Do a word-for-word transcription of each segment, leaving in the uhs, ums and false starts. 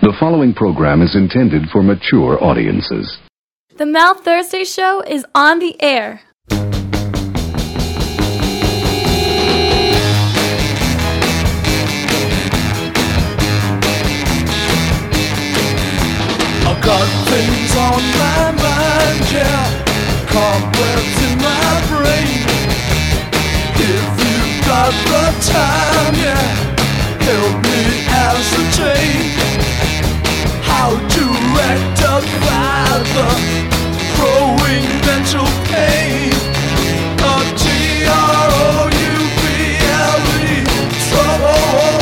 The following program is intended for mature audiences. The Mal Thursday Show is on the air. I've got things on my mind, yeah, cobwebs in my brain. If you've got the time, yeah, help me ascertain how to rectify the growing mental pain of T R O U B L E, trouble.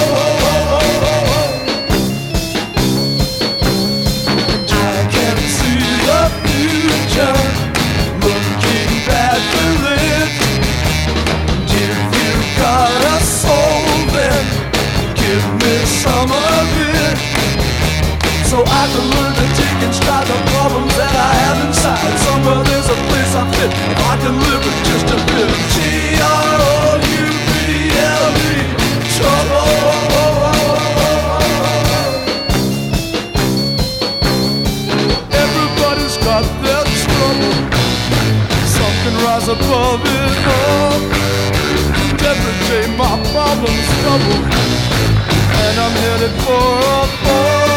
I can see the future looking badly lit. If you've got a soul, then give me some of it, so I can learn to take in stride the problems that I have inside. Somewhere there's a place I fit, if I can live with just a bit of T R O U B L E, trouble. Everybody's got their trouble. Some can rise above it all. And every day my problems double, and I'm headed for a fall.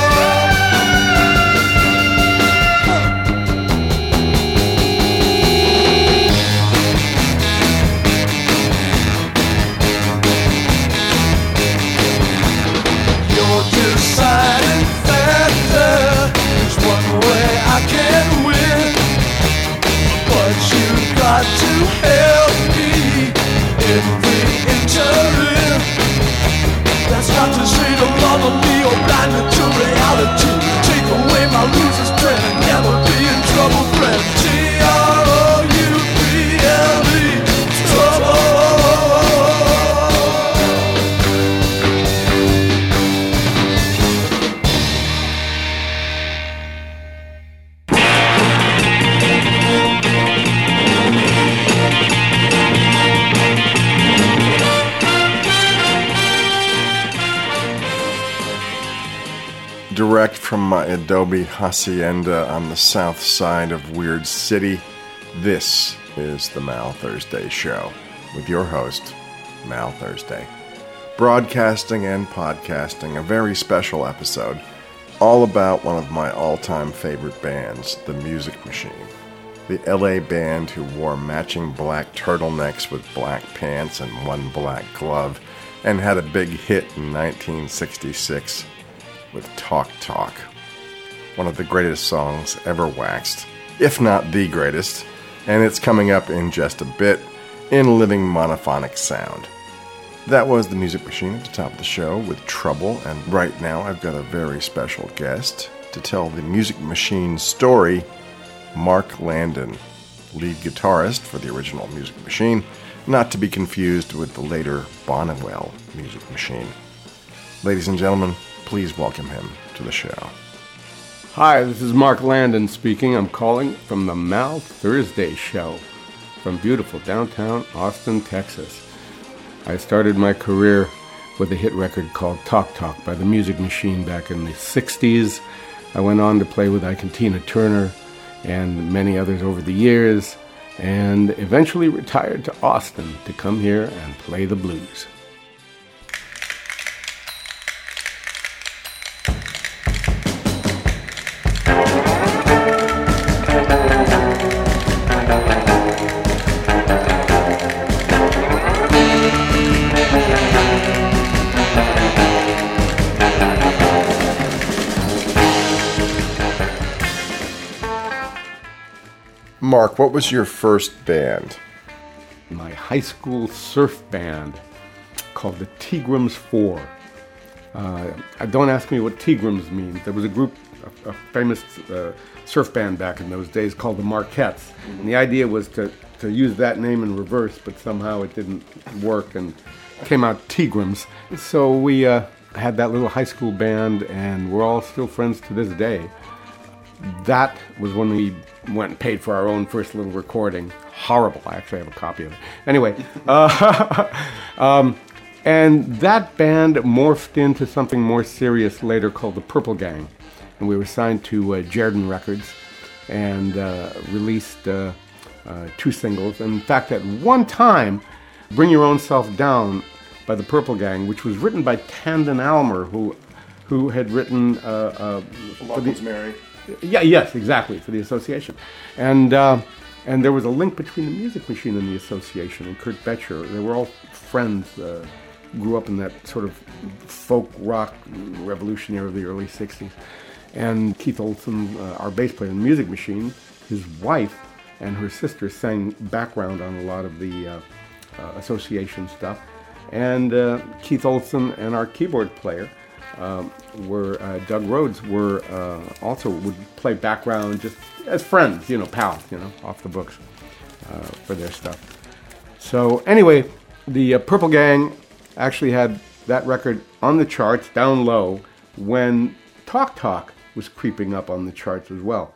Deciding factor, there's one way I can win, but you've got to help me in the interim. That's not to say to bother me or blind me to reality. Take away my loser's dread and never be in trouble, friend. T R O U B L E, trouble. Direct from my Adobe hacienda on the south side of Weird City, this is the Mal Thursday Show with your host, Mal Thursday. Broadcasting and podcasting a very special episode all about one of my all-time favorite bands, The Music Machine. The L A band who wore matching black turtlenecks with black pants and one black glove and had a big hit in nineteen sixty-six with Talk Talk, one of the greatest songs ever waxed, if not the greatest, and it's coming up in just a bit in living monophonic sound. That was The Music Machine at the top of the show with Trouble, and right now I've got a very special guest to tell The Music Machine story, Mark Landon, lead guitarist for the original Music Machine, not to be confused with the later Bonnewell Music Machine. Ladies and gentlemen, please welcome him to the show. Hi, this is Mark Landon speaking. I'm calling from the Mal Thursday Show from beautiful downtown Austin, Texas. I started my career with a hit record called Talk Talk by the Music Machine back in the sixties. I went on to play with Ike and Tina Turner and many others over the years, and eventually retired to Austin to come here and play the blues. Mark, what was your first band? My high school surf band called the Teagrams Four. Uh, don't ask me what Teagrams means. There was a group, a, a famous uh, surf band back in those days called the Marquettes. And the idea was to, to use that name in reverse, but somehow it didn't work and came out Teagrams. So we uh, had that little high school band, and we're all still friends to this day. That was when we went and paid for our own first little recording. Horrible. I actually have a copy of it. Anyway, uh, um, And that band morphed into something more serious later called the Purple Gang. And we were signed to uh, Jerdon Records and uh, released uh, uh, two singles. And in fact, at one time, Bring Your Own Self Down by the Purple Gang, which was written by Tandon Almer, who who had written... Uh, uh, for the, Mary. Yeah, yes, exactly, for the Association. And uh, and there was a link between the Music Machine and the Association and Kurt Betcher. They were all friends, uh, grew up in that sort of folk rock revolutionary of the early sixties. And Keith Olsen, uh, our bass player in the Music Machine, his wife and her sister sang background on a lot of the uh, uh, Association stuff. And uh, Keith Olsen and our keyboard player, Um, were uh, Doug Rhodes were uh, also would play background just as friends, you know, pals, you know, off the books uh, for their stuff. So anyway, the uh, Purple Gang actually had that record on the charts down low when Talk Talk was creeping up on the charts as well.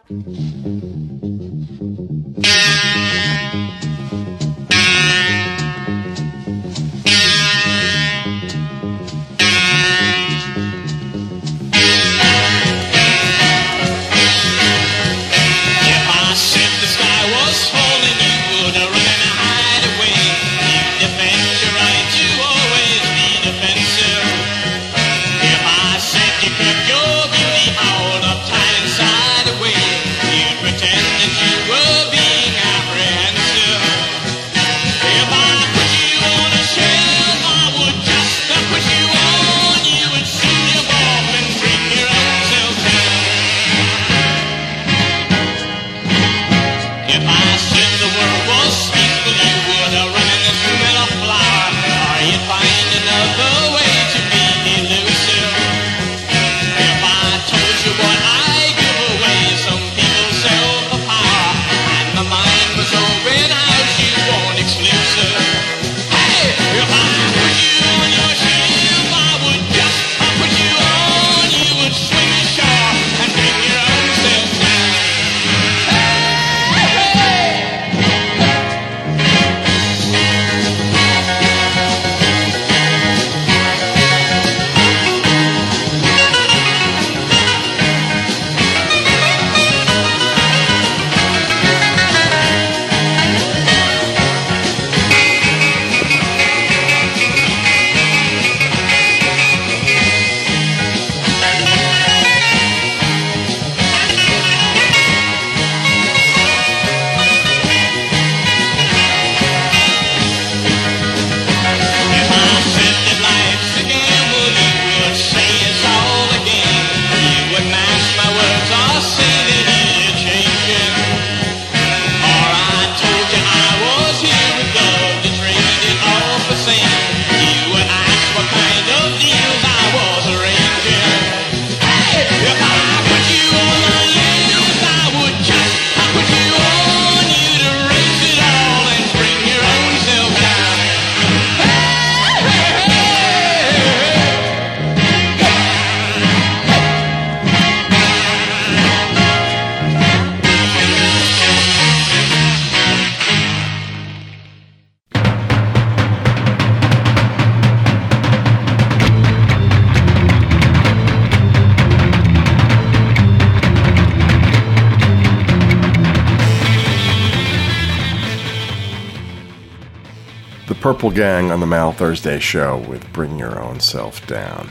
Purple Gang on the Mal Thursday show with Bring Your Own Self Down.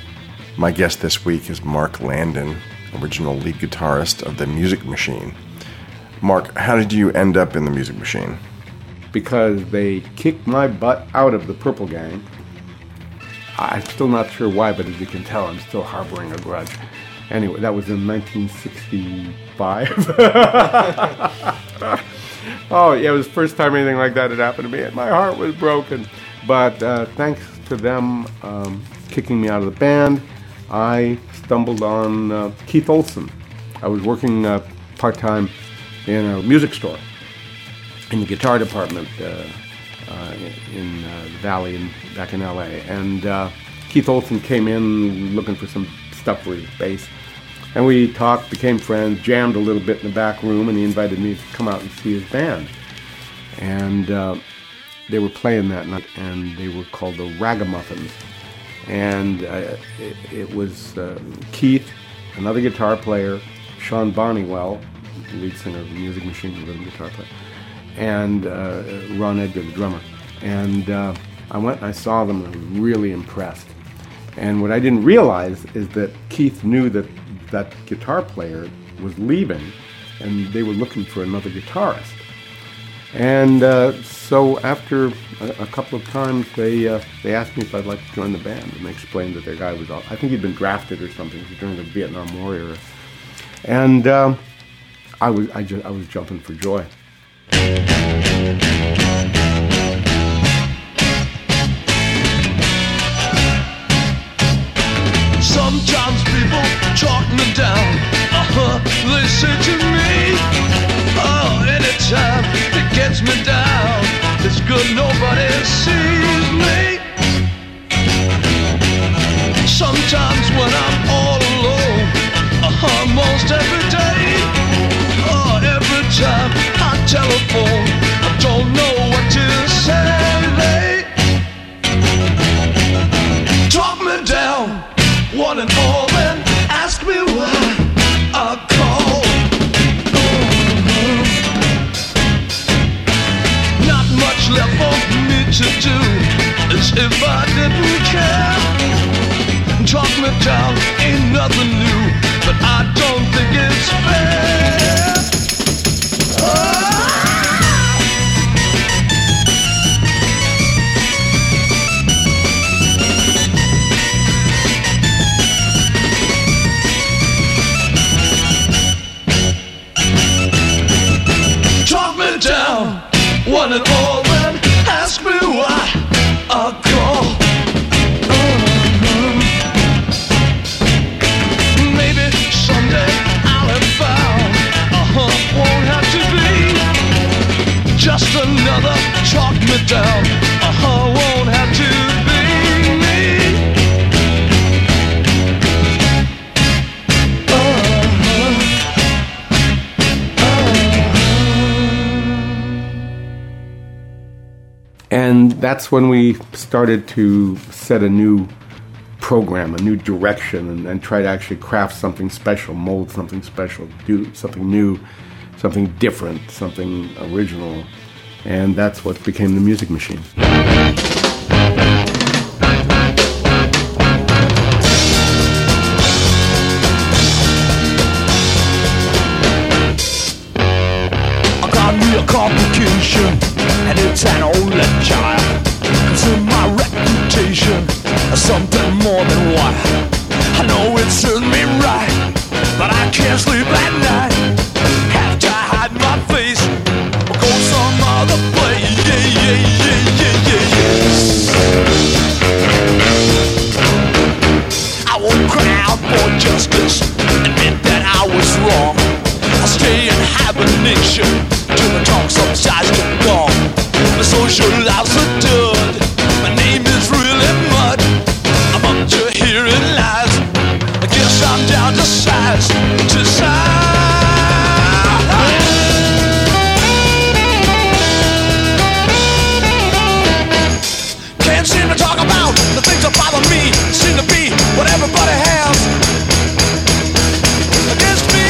My guest this week is Mark Landon, original lead guitarist of the Music Machine. Mark, how did you end up in the Music Machine? Because they kicked my butt out of the Purple Gang. I'm still not sure why, but as you can tell, I'm still harboring a grudge. Anyway, that was in nineteen sixty-five. Oh, yeah, it was the first time anything like that had happened to me, and my heart was broken. But uh, thanks to them um, kicking me out of the band, I stumbled on uh, Keith Olsen. I was working uh, part-time in a music store in the guitar department uh, uh, in uh, the Valley in, back in L A. And uh, Keith Olsen came in looking for some stuff for his bass. And we talked, became friends, jammed a little bit in the back room, and he invited me to come out and see his band. And uh, they were playing that night, and they were called the Ragamuffins. And uh, it, it was uh, Keith, another guitar player, Sean Barneywell, lead singer of the Music Machine, rhythm guitar player, and uh, Ron Edgar, the drummer. And uh, I went and I saw them, and I was really impressed. And what I didn't realize is that Keith knew that that guitar player was leaving, and they were looking for another guitarist. And uh, so after a, a couple of times, they uh, they asked me if I'd like to join the band, and they explained that their guy was off. I think he'd been drafted or something during the Vietnam War era. And uh, I was I, just, I was jumping for joy. Sometimes people talk me down. Uh-huh, they say to me, oh, anytime it gets me down, it's good nobody sees me. Sometimes when I'm all alone, uh-huh, most every day, oh, every time I telephone, I don't know what to say. They talk me down, one and all, and ask me why I call. Mm-hmm. Not much left for me to do, as if I didn't care. Talk me down, ain't nothing new, but I don't think it's fair. Oh. Down, one and all, and ask me why I call. Uh-huh. Maybe someday I'll have found, uh-huh, won't have to be just another talk me down, uh-huh, won't have to be me. Uh-huh. And that's when we started to set a new program, a new direction, and, and try to actually craft something special, mold something special, do something new, something different, something original. And that's what became the Music Machine. I got me a complication, and it's an only child. It's in my reputation, something more than what I know it serves me right, but I can't sleep at night. Have to hide my face, or go some other place. Yeah, yeah, yeah, yeah, yeah, yeah. I won't cry out for justice, admit that I was wrong. I stay in hibernation till the talk subsides to gone. My social life's a dud. My name is really mud. I'm up to hearing lies. I guess I'm down to size, to size. Can't seem to talk about the things that bother me. Seem to be what everybody has against me.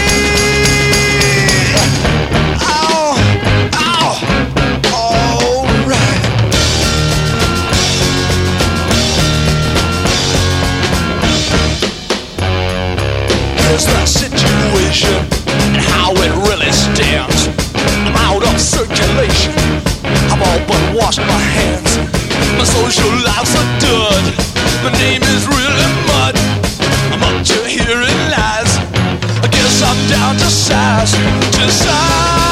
The situation and how it really stands. I'm out of circulation. I've all but washed my hands. My social life's a dud. My name is really mud. I'm up to hearing lies. I guess I'm down to size, to size.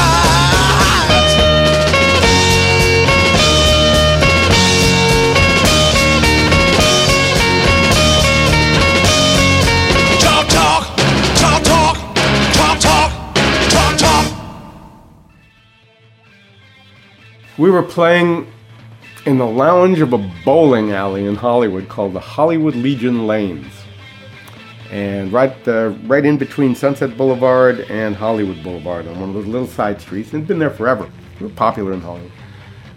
We were playing in the lounge of a bowling alley in Hollywood called the Hollywood Legion Lanes. And right uh, right in between Sunset Boulevard and Hollywood Boulevard on one of those little side streets. And it's been there forever. We were popular in Hollywood.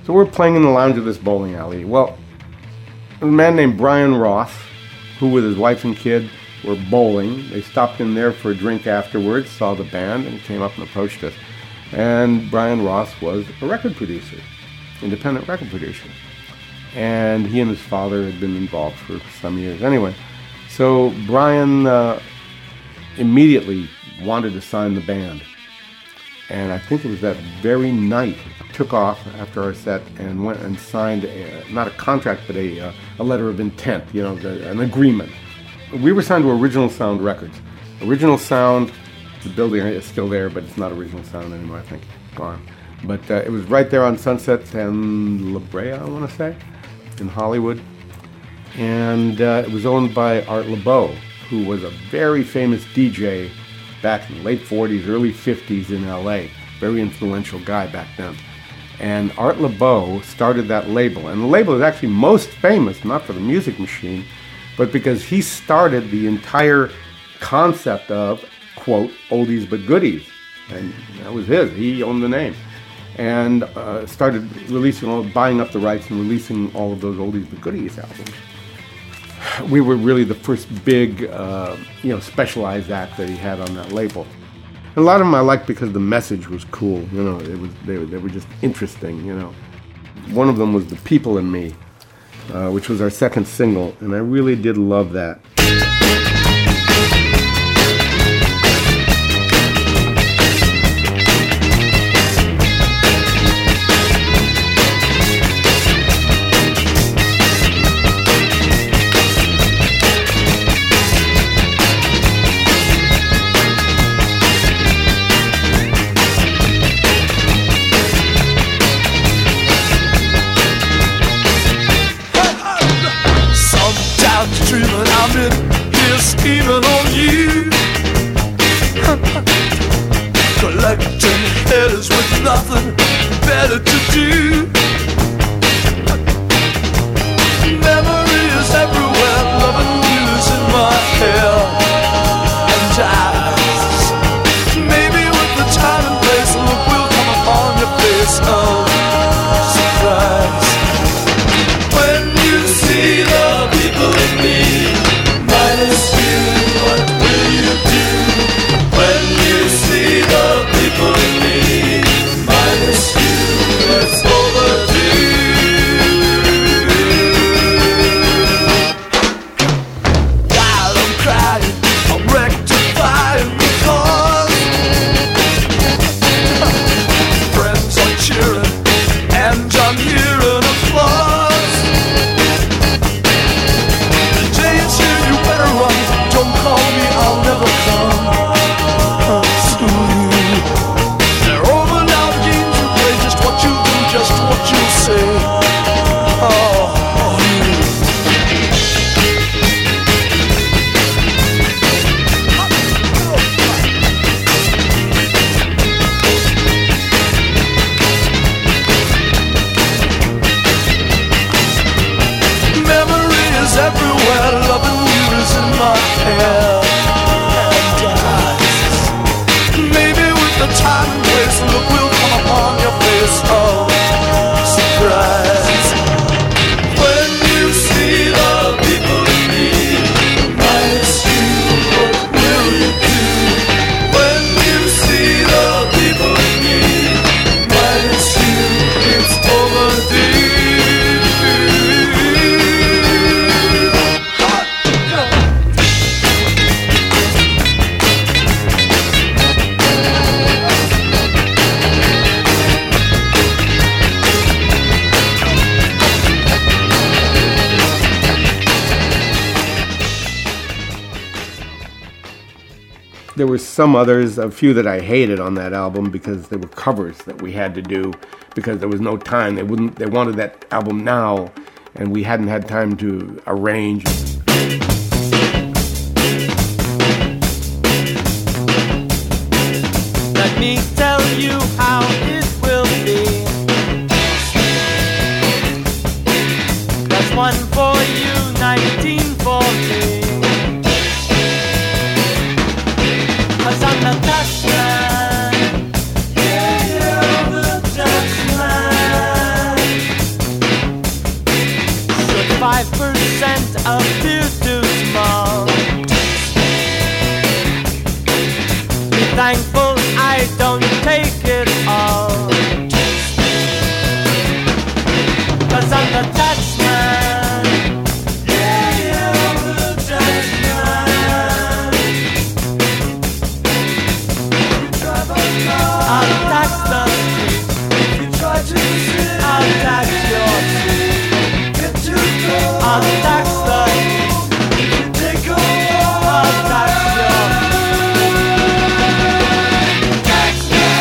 So we're playing in the lounge of this bowling alley. Well, a man named Brian Ross, who with his wife and kid were bowling. They stopped in there for a drink afterwards, saw the band, and came up and approached us. And Brian Ross was a record producer, independent record producer. And he and his father had been involved for some years. Anyway, so Brian uh, immediately wanted to sign the band. And I think it was that very night, took off after our set and went and signed, a, not a contract, but a, uh, a letter of intent, you know, the, an agreement. We were signed to Original Sound Records. Original Sound, the building is still there, but it's not Original Sound anymore, I think. Gone. But uh, it was right there on Sunset and La Brea, I want to say, in Hollywood. And uh, it was owned by Art Laboe, who was a very famous D J back in the late forties, early fifties in L A. Very influential guy back then. And Art Laboe started that label. And the label is actually most famous, not for the Music Machine, but because he started the entire concept of, quote, oldies but goodies. And that was his. He owned the name. And uh, started releasing, all, buying up the rights and releasing all of those oldies but goodies albums. We were really the first big, uh, you know, specialized act that he had on that label. And a lot of them I liked because the message was cool. You know, it was they, they were just interesting. You know, one of them was "The People in Me," uh, which was our second single, and I really did love that. Collecting headers with nothing better to do. Memories everywhere, loving news in my hair and eyes. Maybe with the time and place, a look will come upon your face of surprise. When you see the people in me, minus you, what will you do? When you see the people in me, minus you, it's overdue. While I'm crying, I'm rectifying because friends are cheering and I'm hearing applause. The day is here, you better run. Don't call me, I'll never come. They're over now, the games you play, just what you do, just what you say. Oh, memories everywhere, loving you is in my hair and eyes. Maybe with the time and place, a look will come upon your face of surprise. When you see the people in me, minus you, what will you do? When you see the people in me, minus you, it's overdue. There were some others, a few that I hated on that album because they were covers that we had to do because there was no time. They wouldn't. They wanted that album now, and we hadn't had time to arrange. Let me tell you how it will be. That's one for you, nineteen for me. Cause I'm the best man. Yeah, you're the best man. thankful I don't take it all. 'Cause I'm the tax man. Yeah, yeah, I'm the tax man. You drive a car, I'll tax the street. You try to sit, I'll tax your seat. Get too close, I'll tax the heat. You take a walk, I'll tax your tax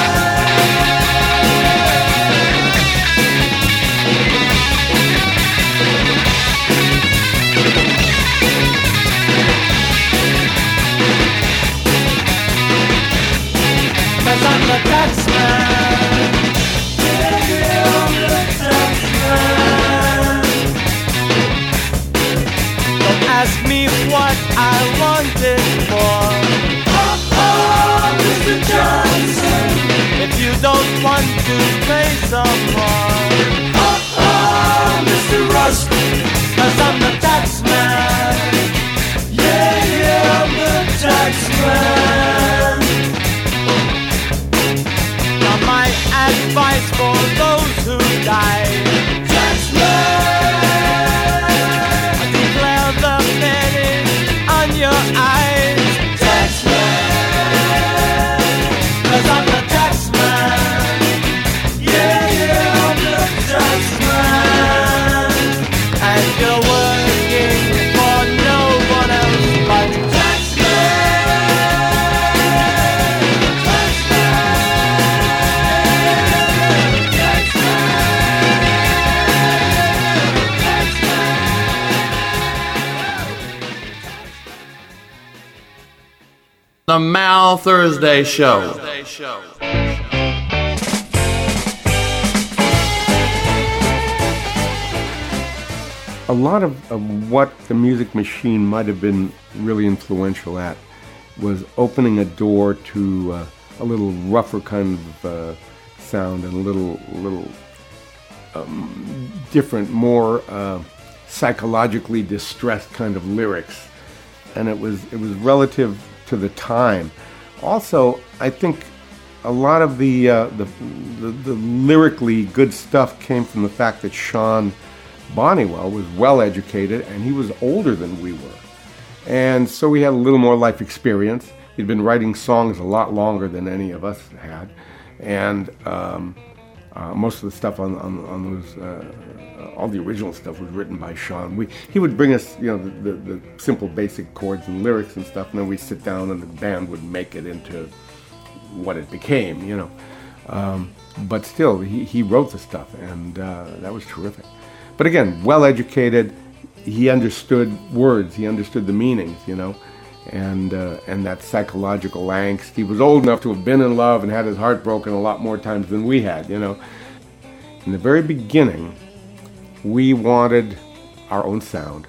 Cause I'm the tax man. Yeah, yeah, I'm the tax man. Don't ask me what I wanted for. Oh, oh, Mister Johnson. If you don't want to play some more. Oh, oh, Mister Rust. Cause I'm the tax man. Yeah, yeah, I'm the tax man. Now my advice for those who die. Taxman, declare the finish on your eyes. Taxman, cause I'm the taxman. Yeah, yeah, I'm the taxman. And you're working for no one else but The Mal Thursday Show. A lot of, of what the Music Machine might have been really influential at was opening a door to uh, a little rougher kind of uh, sound and a little little um, different, more uh, psychologically distressed kind of lyrics, and it was it was relative to the time. Also, I think a lot of the, uh, the, the the lyrically good stuff came from the fact that Sean Bonniwell was well educated and he was older than we were, and so we had a little more life experience. He'd been writing songs a lot longer than any of us had, and um, uh, most of the stuff on on, on those. Uh, all the original stuff was written by Sean. We, he would bring us, you know, the, the, the simple basic chords and lyrics and stuff, and then we'd sit down and the band would make it into what it became, you know. Um, but still, he, he wrote the stuff, and uh, that was terrific. But again, well-educated, he understood words, he understood the meanings, you know, and, uh, and that psychological angst. He was old enough to have been in love and had his heart broken a lot more times than we had, you know. In the very beginning, we wanted our own sound,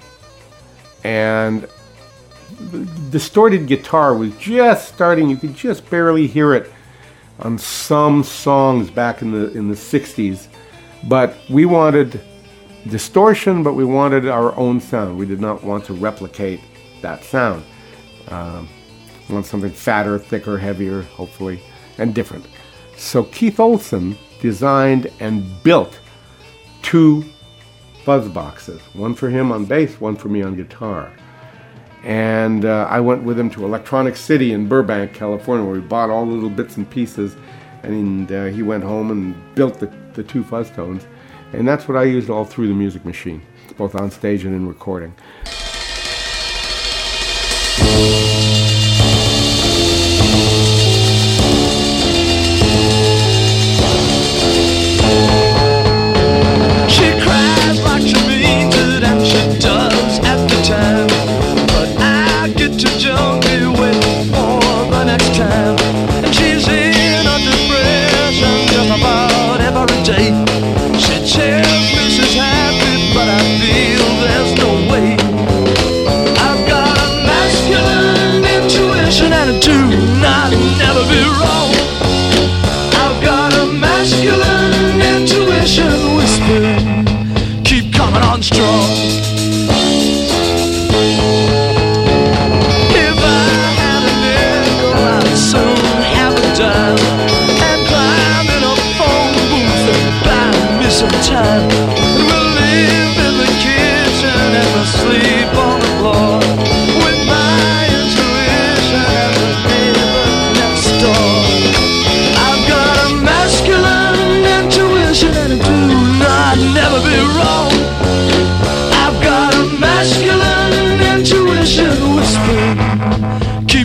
and the distorted guitar was just starting. You could just barely hear it on some songs back in the in the sixties, but we wanted distortion, but we wanted our own sound. We did not want to replicate that sound. Um, we want something fatter, thicker, heavier, hopefully, and different. So Keith Olsen designed and built two fuzz boxes, one for him on bass, one for me on guitar. And uh, I went with him to Electronic City in Burbank, California, where we bought all the little bits and pieces, and uh, he went home and built the, the two fuzz tones. And that's what I used all through the Music Machine, both on stage and in recording. She tells me she's happy, but I feel there's no way.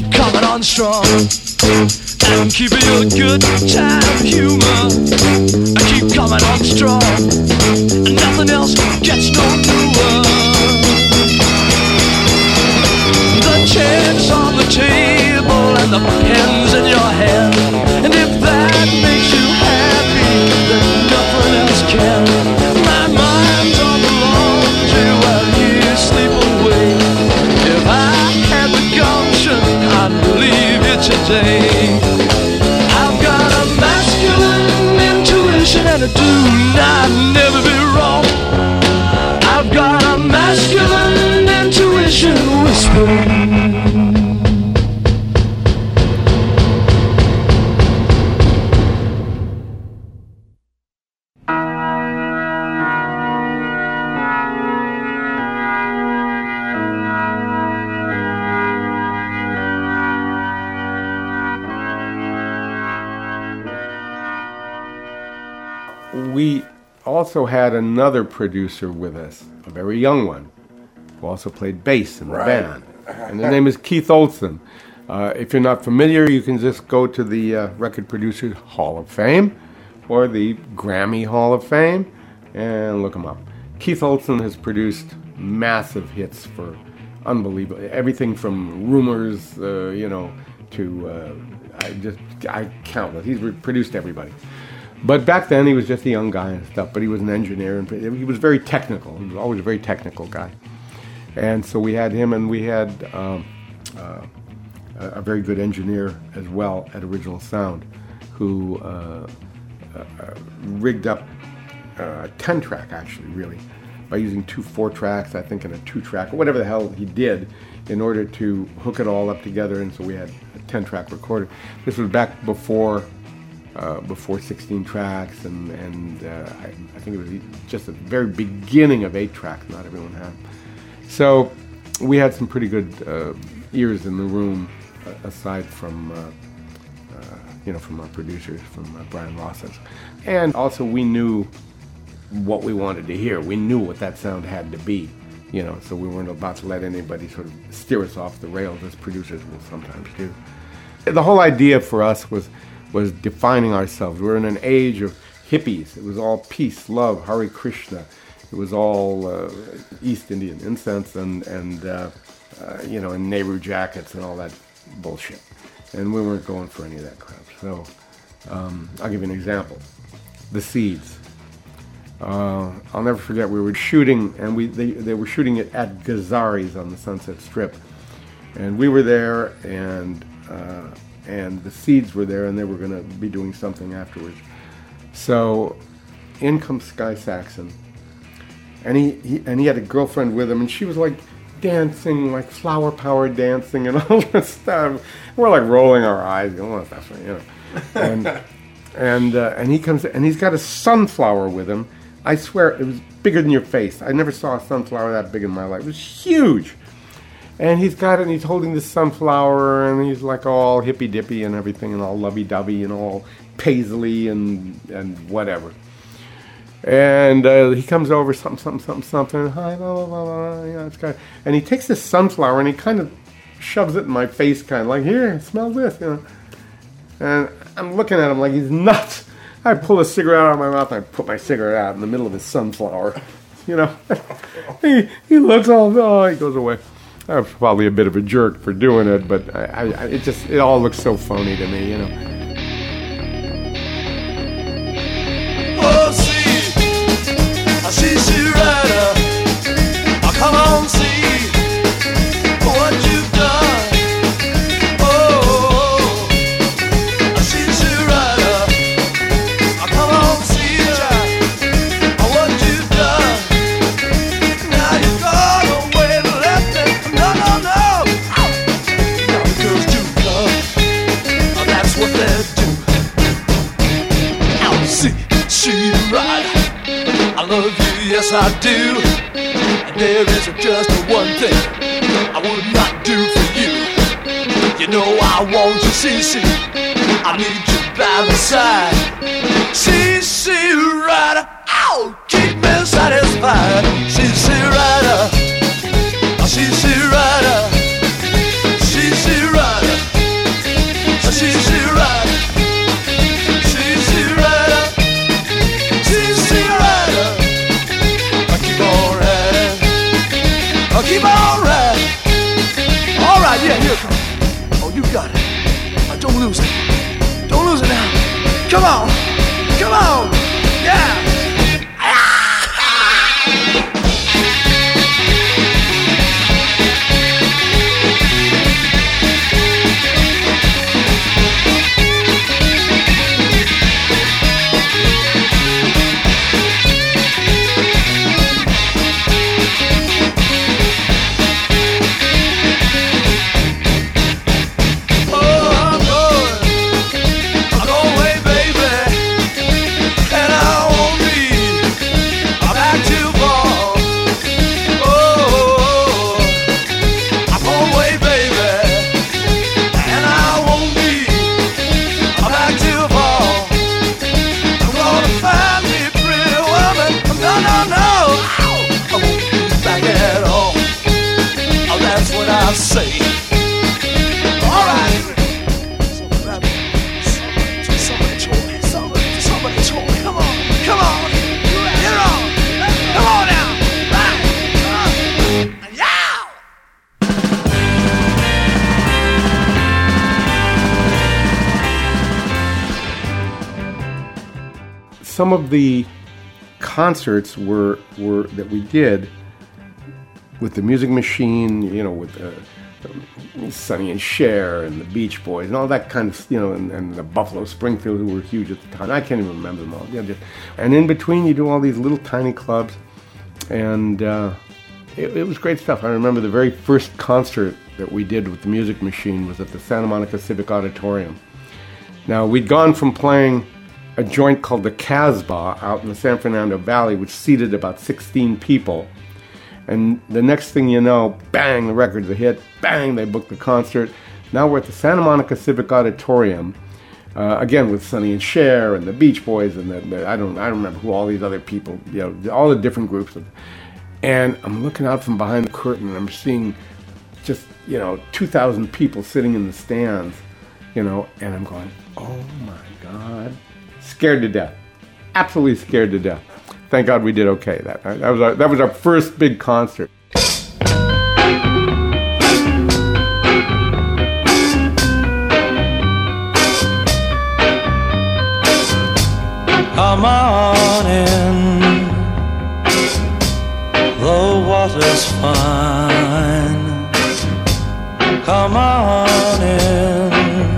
keep coming on strong and keeping your good time humor. I keep coming on strong and nothing else gets no newer. The chairs on the table and the pens in your hand, and if that makes you happy, then nothing else can. My mind's on the laundry while you sleep away. If I had the gumption, I'd leave you today. I've got a masculine intuition and I do not never be wrong. I've got a masculine intuition whispering. We also had another producer with us, a very young one, who also played bass in the Right. band. And his name is Keith Olsen. Uh, if you're not familiar, you can just go to the uh, Record Producers Hall of Fame or the Grammy Hall of Fame and look him up. Keith Olsen has produced massive hits for unbelievable, everything from Rumors, uh, you know, to, uh, I just, I countless. He's re- produced everybody. But back then he was just a young guy and stuff, but he was an engineer and he was very technical. He was always a very technical guy. And so we had him, and we had um, uh, a very good engineer as well at Original Sound, who uh, uh, rigged up a ten-track, actually, really, by using two four-tracks, I think, and a two-track, or whatever the hell he did, in order to hook it all up together, and so we had a ten-track recorder. This was back before uh, before sixteen tracks, and, and uh, I, I think it was just the very beginning of eight tracks, not everyone had. So we had some pretty good uh, ears in the room, uh, aside from, uh, uh, you know, from our producers, from uh, Brian Ross's. And also we knew what we wanted to hear. We knew what that sound had to be, you know, so we weren't about to let anybody sort of steer us off the rails, as producers will sometimes do. The whole idea for us was, was defining ourselves. We were in an age of hippies. It was all peace, love, Hare Krishna. It was all uh, East Indian incense and, and uh, uh, you know, and Nehru jackets and all that bullshit. And we weren't going for any of that crap. So um, I'll give you an example. The Seeds. Uh, I'll never forget, we were shooting, and we they, they were shooting it at Gazzari's on the Sunset Strip. And we were there, and uh, and the Seeds were there, and they were going to be doing something afterwards. So in comes Sky Saxon. And he, he and he had a girlfriend with him, and she was like dancing, like flower power dancing, and all this stuff. We're like rolling our eyes, going, "Oh, that's right," you know. And and uh, and he comes, and he's got a sunflower with him. I swear, it was bigger than your face. I never saw a sunflower that big in my life. It was huge. And he's got it, and he's holding this sunflower, and he's like all hippy dippy and everything, and all lovey dovey and all paisley and and whatever. And uh, he comes over, something, something, something, something, hi, blah, blah, blah, blah, you know, it's kind of, and he takes this sunflower and he kind of shoves it in my face, kind of like, here, smell this, you know. And I'm looking at him like he's nuts. I pull a cigarette out of my mouth and I put my cigarette out in the middle of his sunflower, you know. he he looks all, oh, he goes away. I was probably a bit of a jerk for doing it, but I, I, it just, it all looks so phony to me, you know. See, see, rider, oh, come on, see what you've done. Oh, see, see, rider, oh, come on, see what you've done. Now you've gone away and left it. No, no, no. Now the girls do come. Oh, that's what they do. Now see, see, rider, I love you, yes I do. And there is just one thing I would not do for you. You know I want you, C C. I need you by my side. C C Rider, ow, keep me satisfied. C C Rider, C C Rider, C C Rider. lose it. Don't lose it now. Come on. Come on. Yeah. I say, all right. Somebody, somebody told me, somebody, somebody told me. Come on, come on, get it on, come on now, right, uh, yeah. Some of the concerts were were that we did with the Music Machine, you know, with uh, Sonny and Cher and the Beach Boys and all that kind of, you know, and, and the Buffalo Springfield, who were huge at the time. I can't even remember them all. Yeah, just, and in between, you do all these little tiny clubs, and uh, it, it was great stuff. I remember the very first concert that we did with the Music Machine was at the Santa Monica Civic Auditorium. Now, we'd gone from playing a joint called the Casbah out in the San Fernando Valley, which seated about sixteen people. And the next thing you know, bang, the record's a hit, bang, they booked the concert. Now we're at the Santa Monica Civic Auditorium, uh, again with Sonny and Cher and the Beach Boys and the, the, I don't I don't remember who all these other people, you know, all the different groups. And I'm looking out from behind the curtain and I'm seeing just, you know, two thousand people sitting in the stands, you know, and I'm going, oh my God, scared to death, absolutely scared to death. Thank God we did okay. That that was our, that was our first big concert. Come on in, the water's fine. Come on in,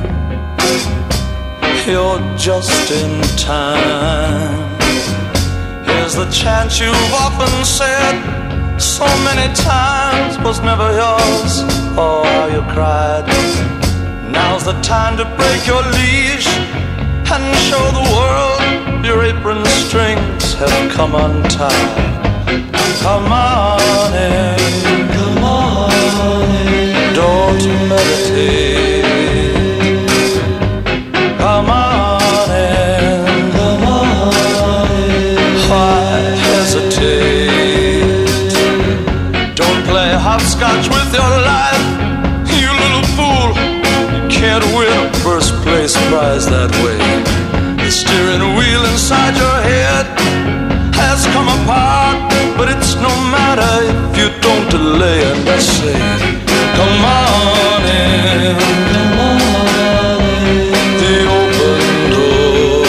you're just in time. Here's the chance you've often said so many times was never yours. Oh, how you cried. Now's the time to break your leash and show the world your apron strings have come untied. Come on in, come on in. Don't meditate. Come on in, come on in. Why hesitate? Don't play hopscotch with your life, you little fool. You can't win a first place prize that way. The steering wheel inside your head has come apart, but it's no matter if you don't delay. And I say, come on in, come on in. The open door.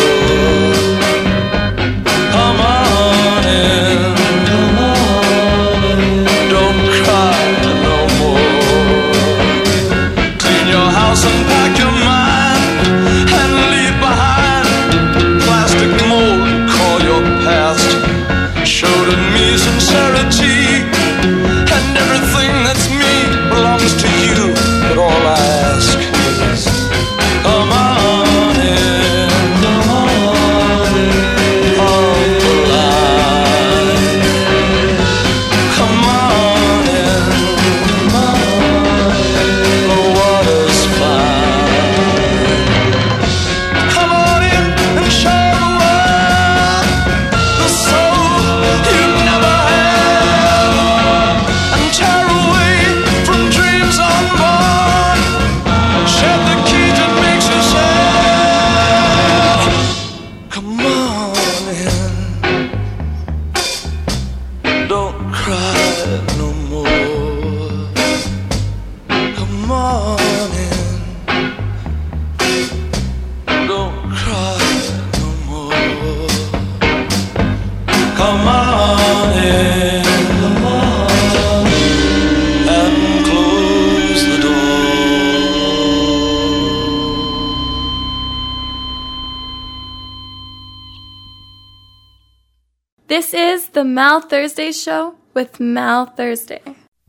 Come on in, come on in. Don't cry no more. Clean your house and pack your mind and leave behind plastic mold. Call your past. Show to me sincerity, and everything that's me belongs to you. But all I ask This is the Mal Thursday Show with Mal Thursday.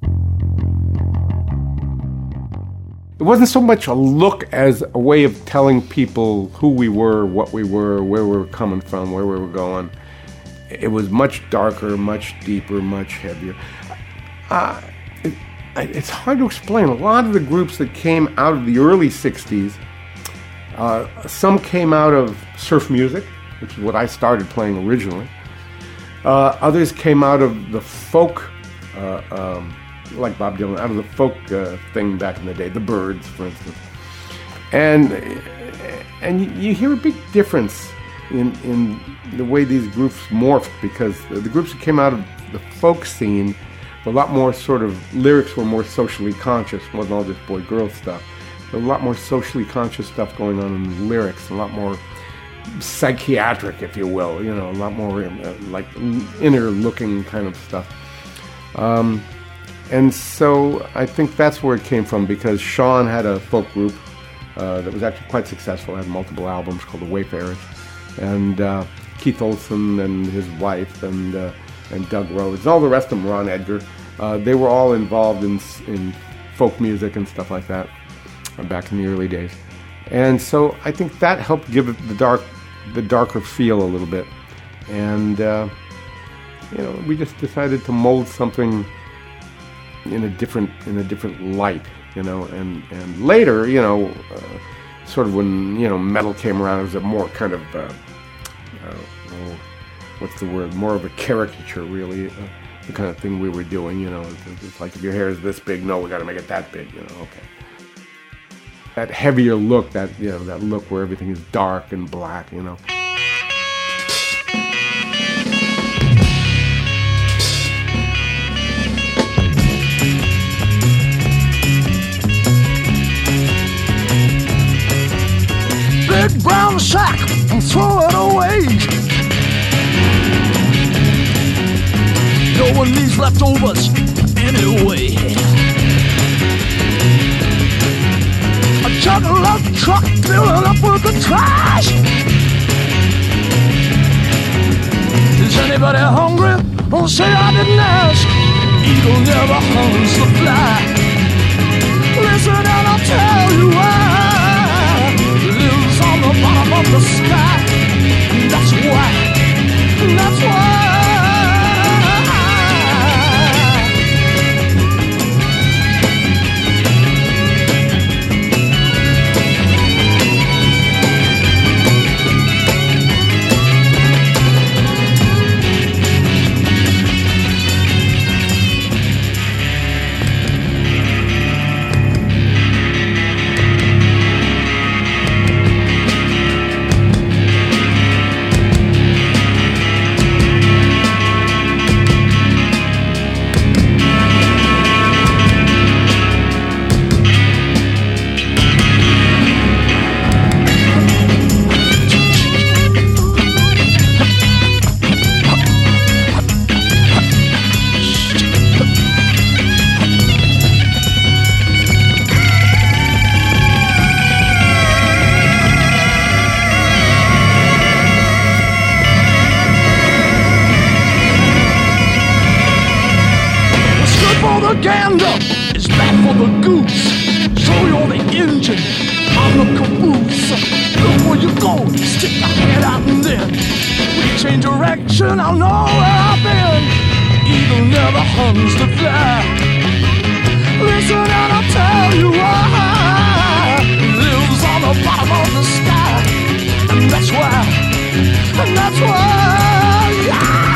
It wasn't so much a look as a way of telling people who we were, what we were, where we were coming from, where we were going. It was much darker, much deeper, much heavier. Uh, it, it's hard to explain. A lot of the groups that came out of the early sixties, uh, some came out of surf music, which is what I started playing originally. Uh, others came out of the folk, uh, um, like Bob Dylan, out of the folk uh, thing back in the day, the Byrds, for instance. And and you, you hear a big difference in in the way these groups morphed, because the groups that came out of the folk scene were a lot more sort of, lyrics were more socially conscious, wasn't all this boy-girl stuff. There was a lot more socially conscious stuff going on in the lyrics, a lot more psychiatric, if you will, you know, a lot more uh, like inner-looking kind of stuff. Um, and so I think that's where it came from, because Sean had a folk group uh, that was actually quite successful, had multiple albums called The Wayfarers, and uh, Keith Olsen and his wife and uh, and Doug Rhodes, and all the rest of them, Ron Edgar, uh, they were all involved in in folk music and stuff like that uh, back in the early days. And so I think that helped give it the dark, the darker feel a little bit. And uh, you know, we just decided to mold something in a different in a different light, you know. And and later, you know, uh, sort of when you know metal came around, it was a more kind of uh, uh, oh, what's the word? More of a caricature, really. Uh, the kind of thing we were doing, you know. It's, it's like, if your hair is this big, no, we got to make it that big, you know. Okay. That heavier look, that, you know, that look where everything is dark and black, you know. Big brown sack and throw it away. No one needs leftovers anyway. Juggle truck filling up with the trash. Is anybody hungry? Oh, say I didn't ask. Eagle never harms the fly. Listen and I'll tell you why. Lives on the bottom of the sky. And that's why. That's why. Gander is bad for the goose. So you're the engine, I'm the caboose. Look where you go, stick your head out and then when you change direction, I'll know where I've been. Eagle never hums the fly. Listen and I'll tell you why. Lives on the bottom of the sky. And that's why, and that's why, yeah.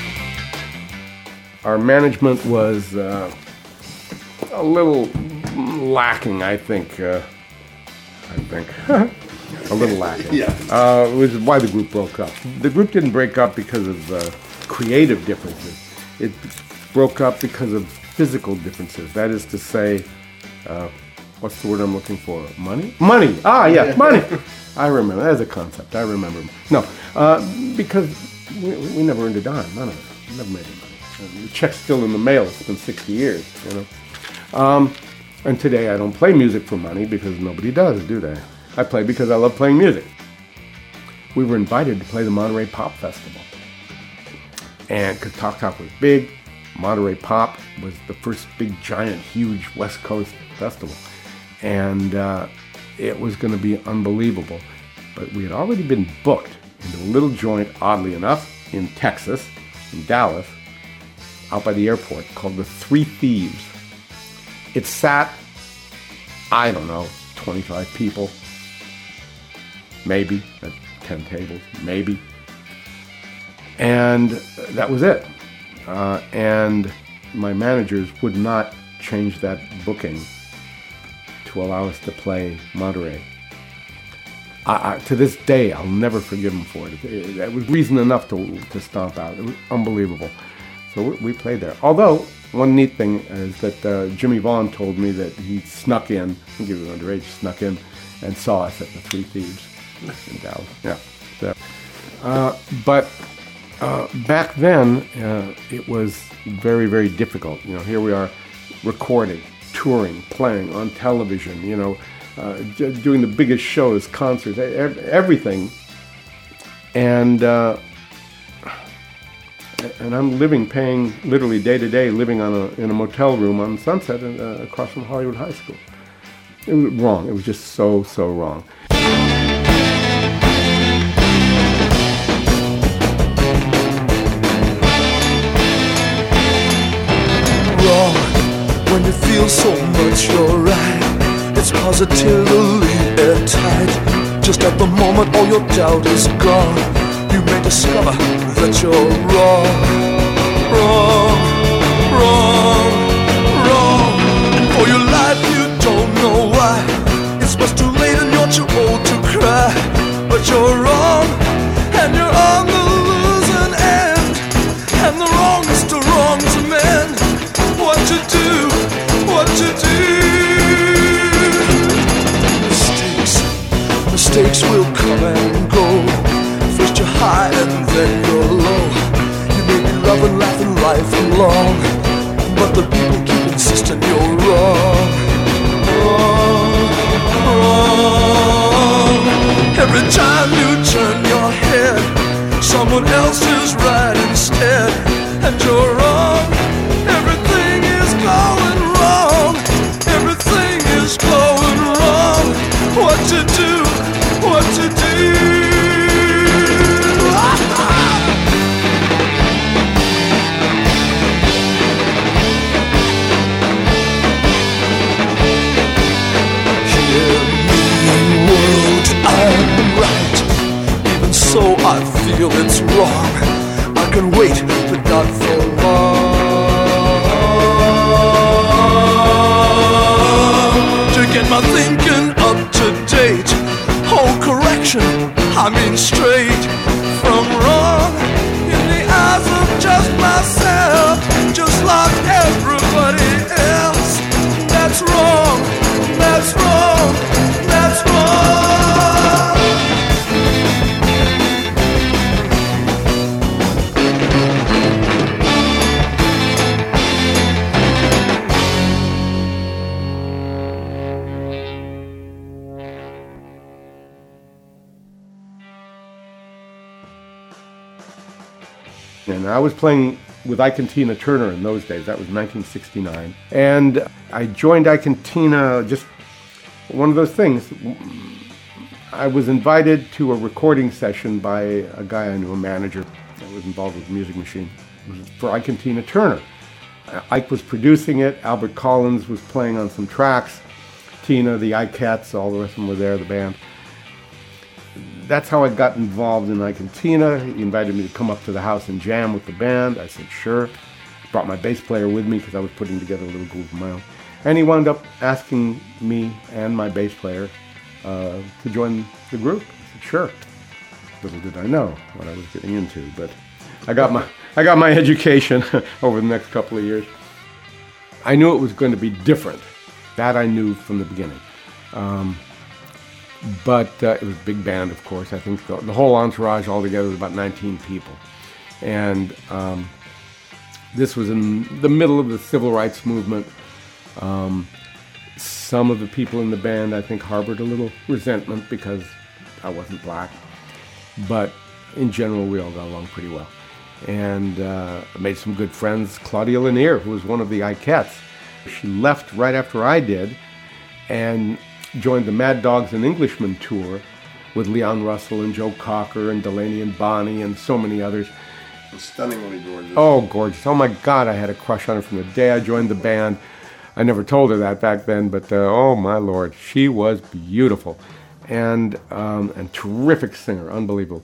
Our management was uh, a little lacking, I think. Uh, I think. A little lacking. Yeah. Uh, it was why the group broke up. The group didn't break up because of uh, creative differences. It broke up because of physical differences. That is to say, uh, what's the word I'm looking for? Money? Money! Ah, yeah, money! I remember. That's a concept. I remember. No, uh, because we, we never earned a dime. None of it. Never made any money. Uh, the check's still in the mail. It's been sixty years, you know. Um, and today I don't play music for money because nobody does, do they? I play because I love playing music. We were invited to play the Monterey Pop Festival. And because Talk Talk was big, Monterey Pop was the first big, giant, huge West Coast festival. And uh, it was going to be unbelievable. But we had already been booked into a little joint, oddly enough, in Texas, in Dallas, out by the airport, called the Three Thieves. It sat, I don't know, twenty-five people, maybe, at ten tables, maybe. And that was it. Uh, and my managers would not change that booking to allow us to play Monterey. I, I, to this day, I'll never forgive them for it. It, it was reason enough to, to stomp out. It was unbelievable. So we, we played there. Although, one neat thing is that uh, Jimmy Vaughn told me that he snuck in, I think he was underage, snuck in and saw us at the Three Thieves in Dallas. Yeah. So, uh, but uh, back then, uh, it was very, very difficult. You know, here we are recording, touring, playing on television, you know, uh, doing the biggest shows, concerts, everything. And uh, and I'm living, paying literally day to day, living on a, in a motel room on Sunset uh, across from Hollywood High School. It was wrong. It was just so, so wrong. Wrong when you feel so much you're right. It's positively airtight. Just at the moment all your doubt is gone. You may discover that you're wrong, wrong, wrong, wrong. And for your life you don't know why. It's much too late and you're too old to cry. But you're wrong, and you're on the losing end. And the wrongest of wrongs to mend. What to do, what to do. Mistakes, mistakes will come and go. First you're high and then you're low. You may be loving, laughing life along, but the people keep insisting you're wrong, wrong, wrong. Every time you turn your head, someone else is right instead. And you're wrong, everything is going wrong. Everything is going wrong. What to do, what to do. So I feel it's wrong. I can wait, but not for long. To get my thinking up to date. Whole correction, I mean straight from wrong. In the eyes of just myself, just like everybody else. That's wrong, that's wrong, that's wrong. And I was playing with Ike and Tina Turner in those days. That was nineteen sixty-nine. And I joined Ike and Tina, just one of those things. I was invited to a recording session by a guy I knew, a manager that was involved with Music Machine. It was for Ike and Tina Turner. Ike was producing it. Albert Collins was playing on some tracks. Tina, the Ikettes, all the rest of them were there, the band. That's how I got involved in Ike and Tina. He invited me to come up to the house and jam with the band. I said, sure. Brought my bass player with me because I was putting together a little group of my own. And he wound up asking me and my bass player uh, to join the group. I said, sure. Little did I know what I was getting into, but I got my I got my education over the next couple of years. I knew it was going to be different. That I knew from the beginning. Um, but uh, it was a big band, of course. I think the, the whole entourage altogether was about nineteen people. And um, this was in the middle of the civil rights movement. Um, some of the people in the band, I think, harbored a little resentment because I wasn't black. But in general, we all got along pretty well. And uh, I made some good friends. Claudia Lanier, who was one of the Ikettes, she left right after I did and joined the Mad Dogs and Englishmen tour with Leon Russell and Joe Cocker and Delaney and Bonnie and so many others. Stunningly gorgeous. Oh, gorgeous. Oh, my God, I had a crush on her from the day I joined the band. I never told her that back then, but uh, oh, my Lord, she was beautiful and, um, and terrific singer, unbelievable.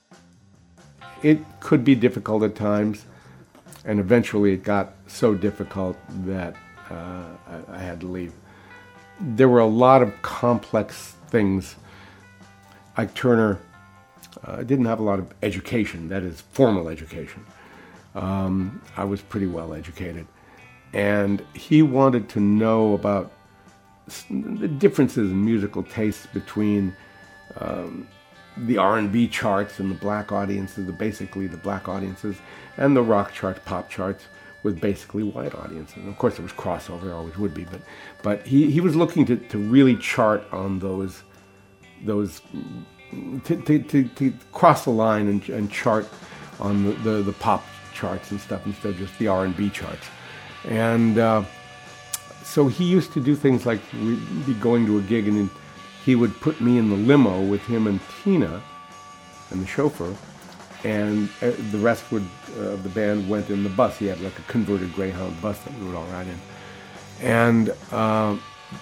It could be difficult at times, and eventually it got so difficult that uh, I, I had to leave. There were a lot of complex things. Ike Turner uh, didn't have a lot of education, that is, formal education. Um, I was pretty well educated. And he wanted to know about the differences in musical tastes between um, the R and B charts and the black audiences, the basically the black audiences, and the rock charts, pop charts, with basically white audiences. And of course, there was crossover, there always would be, but but he, he was looking to, to really chart on those, those to, to, to, to cross the line and, and chart on the, the, the pop charts and stuff instead of just the R and B charts. And uh, so he used to do things like we'd be going to a gig and he would put me in the limo with him and Tina and the chauffeur, and the rest would uh, the band went in the bus. He had like a converted Greyhound bus that we would all ride in. And uh,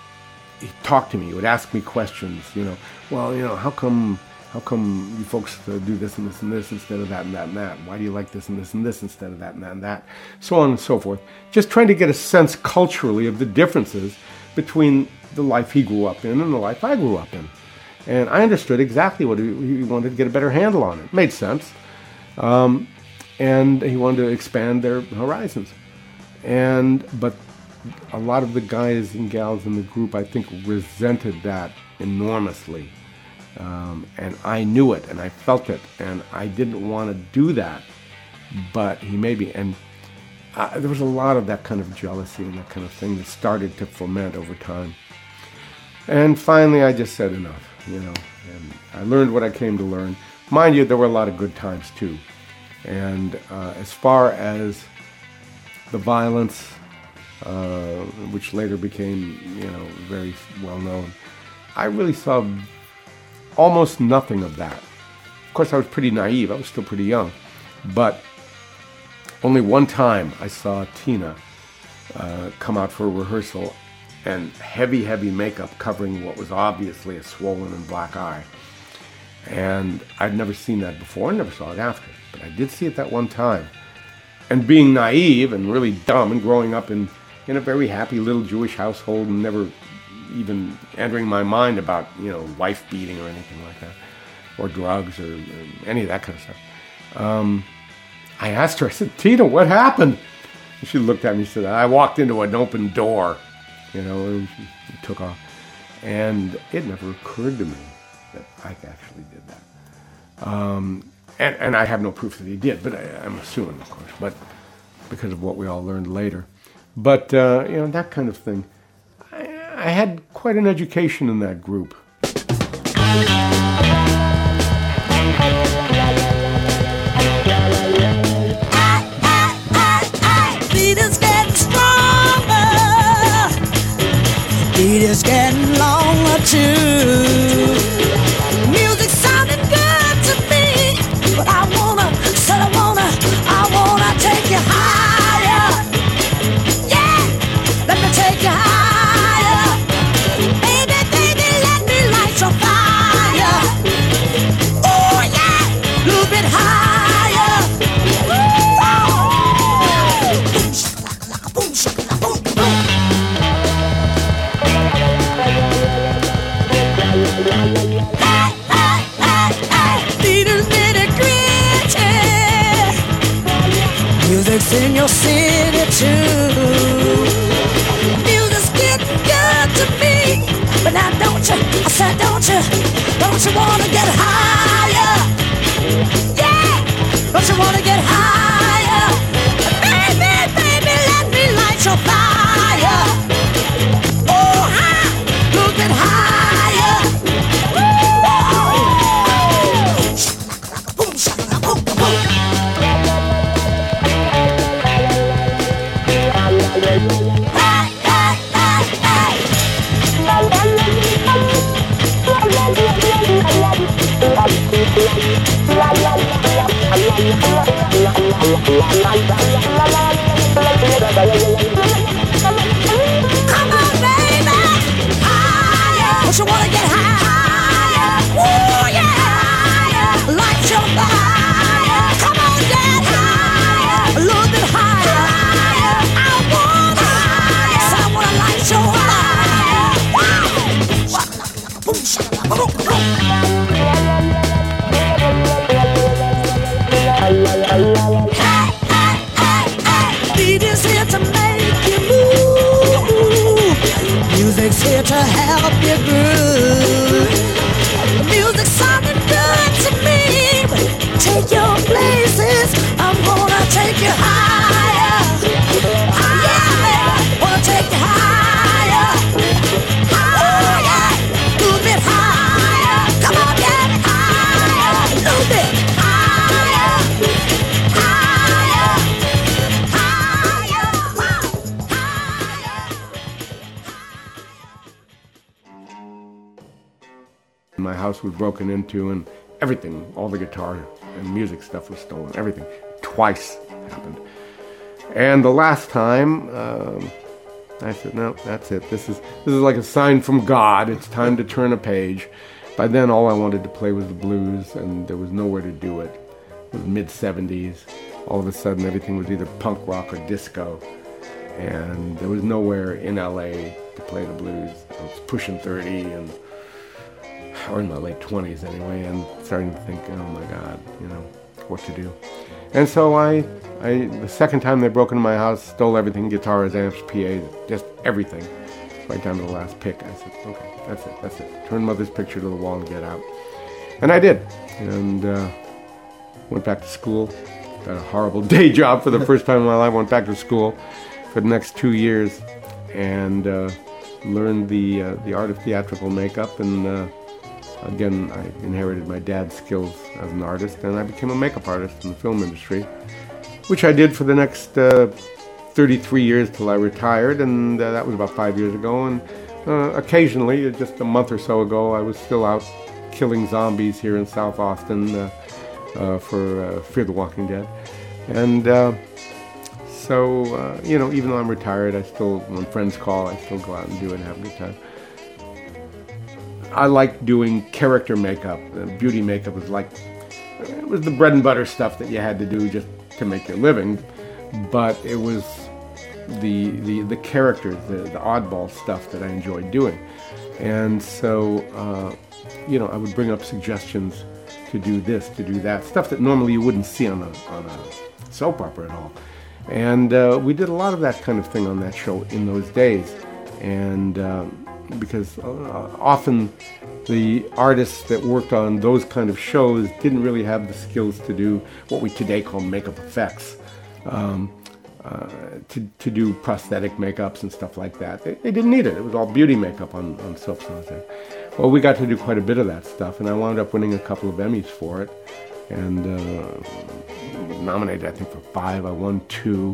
he talked to me. He would ask me questions, you know, well, you know, how come how come you folks uh, do this and this and this instead of that and that and that? Why do you like this and this and this instead of that and that and that? So on and so forth. Just trying to get a sense culturally of the differences between the life he grew up in and the life I grew up in. And I understood exactly what he, he wanted to get a better handle on it. It made sense. Um, and he wanted to expand their horizons. And but a lot of the guys and gals in the group, I think, resented that enormously. Um, and I knew it, and I felt it, and I didn't want to do that, but he made me. And uh, there was a lot of that kind of jealousy and that kind of thing that started to foment over time. And finally, I just said enough, you know, and I learned what I came to learn. Mind you, there were a lot of good times, too. And uh, as far as the violence, uh, which later became, you know, very well known, I really saw almost nothing of that. Of course, I was pretty naive. I was still pretty young. But only one time I saw Tina uh, come out for a rehearsal and heavy, heavy makeup covering what was obviously a swollen and black eye. And I'd never seen that before, and never saw it after. But I did see it that one time. And being naive and really dumb and growing up in, in a very happy little Jewish household and never even entering my mind about, you know, wife beating or anything like that, or drugs or, or any of that kind of stuff. Um, I asked her, I said, Tina, what happened? And she looked at me and said, I walked into an open door, you know, and she took off. And it never occurred to me that Ike actually did that. Um, and, and I have no proof that he did, but I, I'm assuming, of course, but because of what we all learned later. But, uh, you know, that kind of thing. I had quite an education in that group. Beat is getting stronger. Beat is getting longer too. Music sounded good to me, but I wanna, said I wanna, I wanna take you higher. Yeah, let me take you higher. Baby, baby, let me light your fire. Music's in your city too. Music's getting good to me. But now don't you, I said don't you, don't you wanna get higher? Yeah, don't you wanna get higher? Baby, baby, let me light your fire. Oh, high, look at higher. Boom, shaka, boom, boom. Hey, hey, hey, hey. Come on, baby, higher. Don't you wanna get higher? Ooh, yeah, higher. Light your fire. Come on, get higher. A little bit higher. I wanna higher. So I wanna light your fire. Wow. Boom, shaka, boom, boom. Hey, hey, hey, hey. Beat is here to make you move. Music's here to help you groove. Music's sounding good to me. Take your places. I'm gonna take you higher. Higher. Wanna take you higher. Higher. A little bit higher. Come on, get higher. A little bit higher. Higher. Higher. Higher. My house was broken into and everything, all the guitar and music stuff was stolen. Everything. Twice happened. And the last time, um, I said, no, that's it. This is this is like a sign from God. It's time to turn a page. By then, all I wanted to play was the blues, and there was nowhere to do it. It was mid seventies. All of a sudden, everything was either punk rock or disco. And there was nowhere in L A to play the blues. I was pushing thirty, and or in my late twenties anyway, and starting to think, oh my God, you know, what to do. And so I, I, the second time they broke into my house, stole everything, guitars, amps, P As, just everything, right down to the last pick. I said, okay, that's it, that's it. Turn Mother's picture to the wall and get out. And I did, and uh, went back to school, got a horrible day job for the first time in my life, went back to school for the next two years, and uh, learned the, uh, the art of theatrical makeup, and uh, again, I inherited my dad's skills as an artist, and I became a makeup artist in the film industry, which I did for the next uh, thirty-three years till I retired, and uh, that was about five years ago. And uh, occasionally, just a month or so ago, I was still out killing zombies here in South Austin uh, uh, for uh, Fear the Walking Dead. And uh, so, uh, you know, even though I'm retired, I still, when friends call, I still go out and do it and have a good time. I like doing character makeup. Uh, beauty makeup was like, it was the bread and butter stuff that you had to do just to make your living, but it was the the, the characters, the, the oddball stuff that I enjoyed doing. And so, uh, you know, I would bring up suggestions to do this, to do that, stuff that normally you wouldn't see on a, on a soap opera at all. And uh, we did a lot of that kind of thing on that show in those days. And um, because uh, often the artists that worked on those kind of shows didn't really have the skills to do what we today call makeup effects, um, uh, to, to do prosthetic makeups and stuff like that. They, they didn't need it. It was all beauty makeup on, on soaps and everything. Well, we got to do quite a bit of that stuff, and I wound up winning a couple of Emmys for it, and uh, nominated, I think, for five. I won two.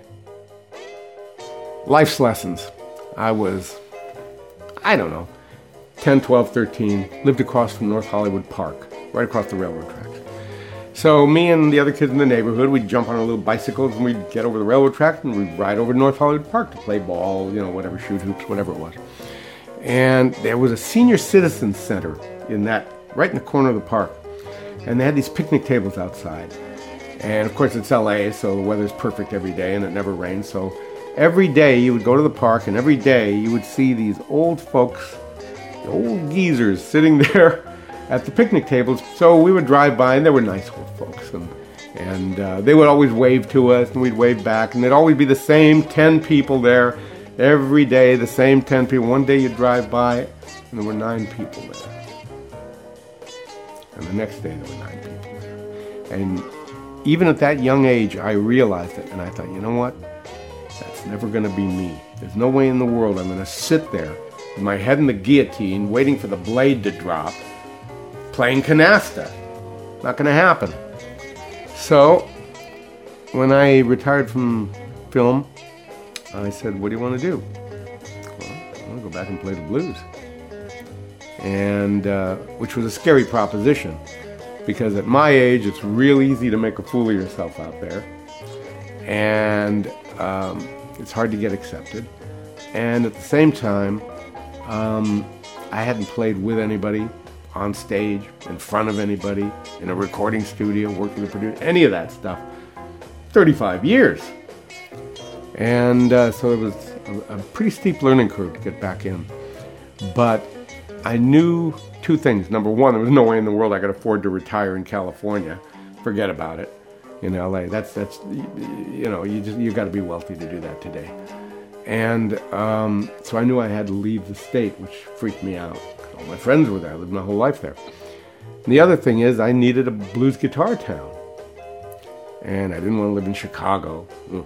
Life's lessons. I was, I don't know, ten, twelve, thirteen, lived across from North Hollywood Park, right across the railroad tracks. So me and the other kids in the neighborhood, we'd jump on our little bicycles and we'd get over the railroad tracks and we'd ride over to North Hollywood Park to play ball, you know, whatever, shoot hoops, whatever it was. And there was a senior citizen center in that, right in the corner of the park. And they had these picnic tables outside. And of course it's L A, so the weather's perfect every day and it never rains. So every day you would go to the park and every day you would see these old folks, old geezers sitting there at the picnic tables. So we would drive by and they were nice old folks. And, And uh, they would always wave to us, and we'd wave back, and there'd always be the same ten people there every day, the same ten people. One day you'd drive by, and there were nine people there. And the next day there were nine people there. And even at that young age, I realized it, and I thought, you know what? That's never going to be me. There's no way in the world I'm going to sit there with my head in the guillotine, waiting for the blade to drop, playing canasta. Not going to happen. So, when I retired from film, I said, what do you want to do? Well, I want to go back and play the blues. And, uh, which was a scary proposition, because at my age, it's real easy to make a fool of yourself out there. And um, it's hard to get accepted. And at the same time, um, I hadn't played with anybody, on stage, in front of anybody, in a recording studio, working with a producer, any of that stuff. thirty-five years. And uh, so it was a, a pretty steep learning curve to get back in. But I knew two things. Number one, there was no way in the world I could afford to retire in California. Forget about it. In L A, that's, that's you know, you just you got to be wealthy to do that today. And um, so I knew I had to leave the state, which freaked me out. All my friends were there. I lived my whole life there. And the other thing is I needed a blues guitar town. And I didn't want to live in Chicago. Ugh.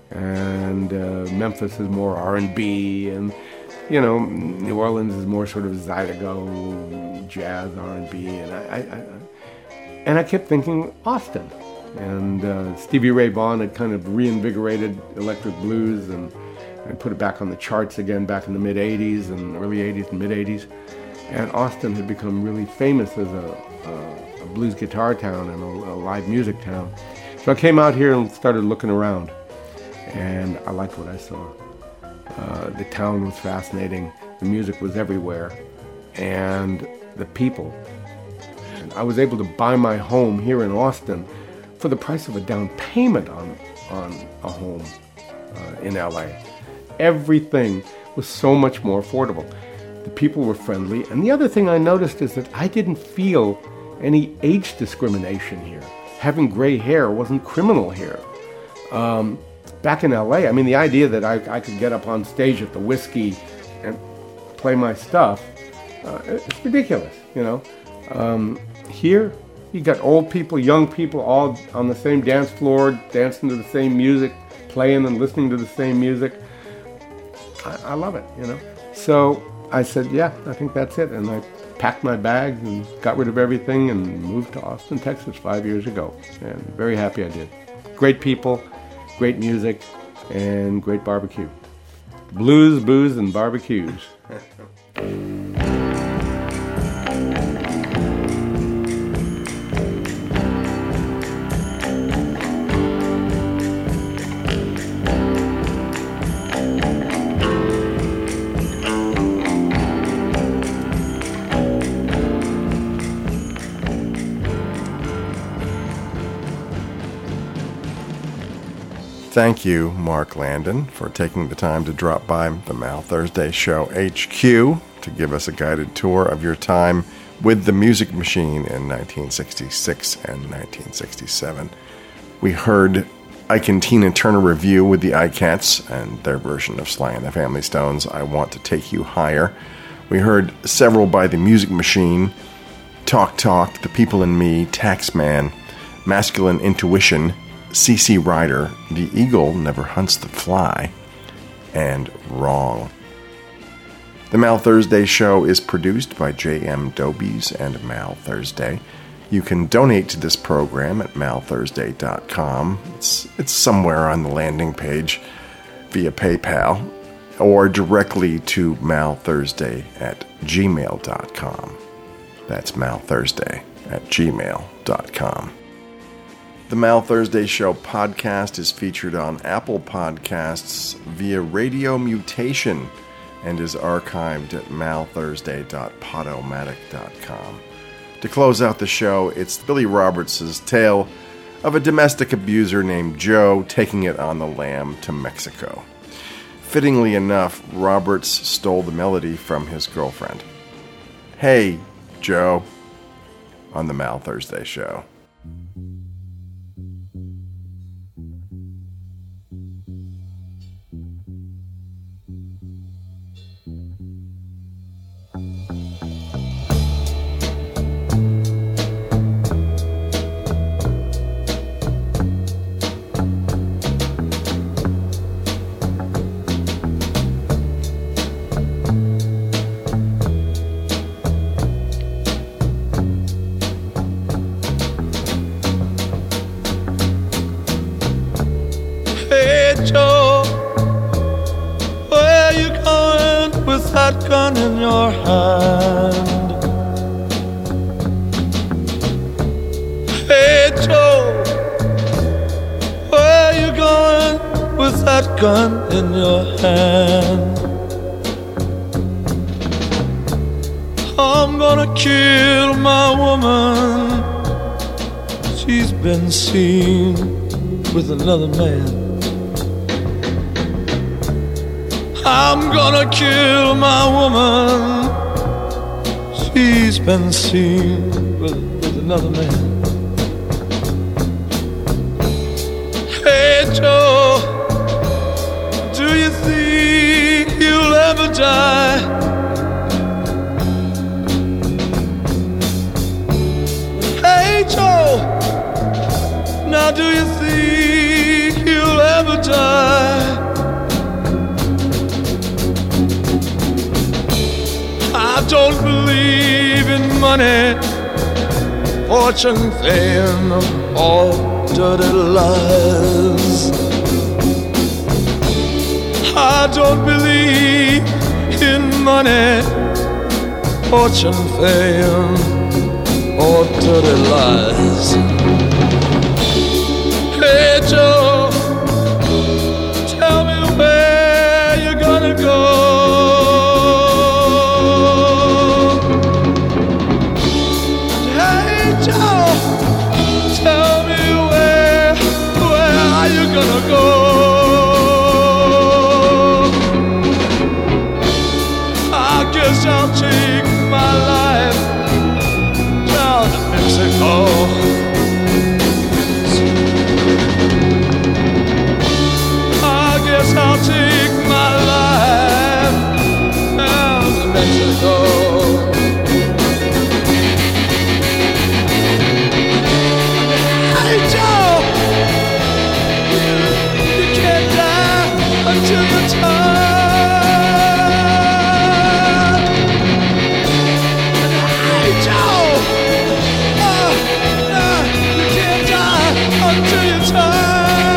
And uh, Memphis is more R and B, and you know, New Orleans is more sort of Zydeco, jazz, R and B, and I, I, I, and I kept thinking Austin. And uh, Stevie Ray Vaughan had kind of reinvigorated electric blues and, and put it back on the charts again back in the mid-eighties and early eighties and mid-eighties. And Austin had become really famous as a, a, a blues guitar town and a, a live music town. So I came out here and started looking around. And I liked what I saw. Uh, the town was fascinating. The music was everywhere. And the people. And I was able to buy my home here in Austin for the price of a down payment on, on a home uh, in L A. Everything was so much more affordable. The people were friendly. And the other thing I noticed is that I didn't feel any age discrimination here. Having gray hair wasn't criminal here. Um, Back in L A, I mean, the idea that I, I could get up on stage at the Whiskey and play my stuff, uh, it's ridiculous, you know. Um, here, you got old people, young people, all on the same dance floor, dancing to the same music, playing and listening to the same music. I, I love it, you know. So I said, yeah, I think that's it. And I packed my bags and got rid of everything and moved to Austin, Texas five years ago. And very happy I did. Great people. Great music, and great barbecue. Blues, booze, and barbecues. Thank you, Mark Landon, for taking the time to drop by the Mal Thursday Show H Q to give us a guided tour of your time with the Music Machine in nineteen sixty-six and nineteen sixty-seven. We heard Ike and Tina Turner Review with the Ikettes and their version of Sly and the Family Stone's I Want to Take You Higher. We heard several by the Music Machine, Talk Talk, The People in Me, Taxman, Masculine Intuition, C C Rider, The Eagle Never Hunts the Fly, and Wrong. The Mal Thursday Show is produced by J M Dobies and Mal Thursday. You can donate to this program at mal thursday dot com. It's, it's somewhere on the landing page via PayPal, or directly to malthursday at gmail dot com. That's malthursday at gmail dot com. The Mal Thursday Show podcast is featured on Apple Podcasts via Radio Mutation and is archived at mal thursday dot podomatic dot com. To close out the show, it's Billy Roberts' tale of a domestic abuser named Joe taking it on the lam to Mexico. Fittingly enough, Roberts stole the melody from his girlfriend. Hey, Joe, on the Mal Thursday Show. Hey Joe, where you going with that gun in your hand? Hey Joe, where you going with that gun in your hand? I'm gonna kill my woman. She's been seen with another man. I'm gonna kill my woman. She's been seen with, with another man. Hey Joe, do you think you'll ever die? Hey Joe, now do you think you'll ever die? I don't believe in money, fortune, fame, or dirty lies. I don't believe in money, fortune, fame, or dirty lies. Hey Joe, tell me where you're gonna go. Hey Joe, tell me where, where are you gonna go? I guess I'll take my life down to Mexico. I'll take my life down to Mexico. Hey Joe, you, you can't die until you turn. Hey Joe, oh, no, you can't die until you turn.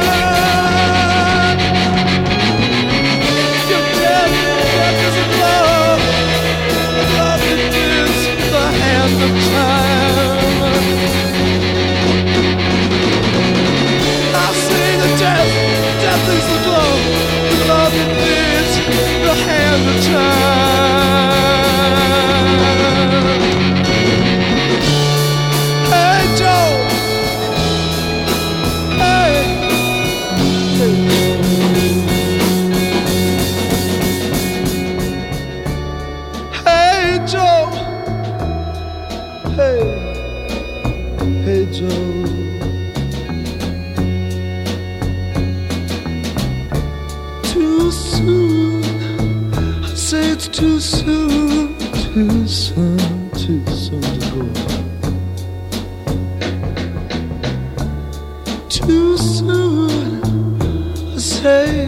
Too soon, too soon, too soon to go. Too soon, I say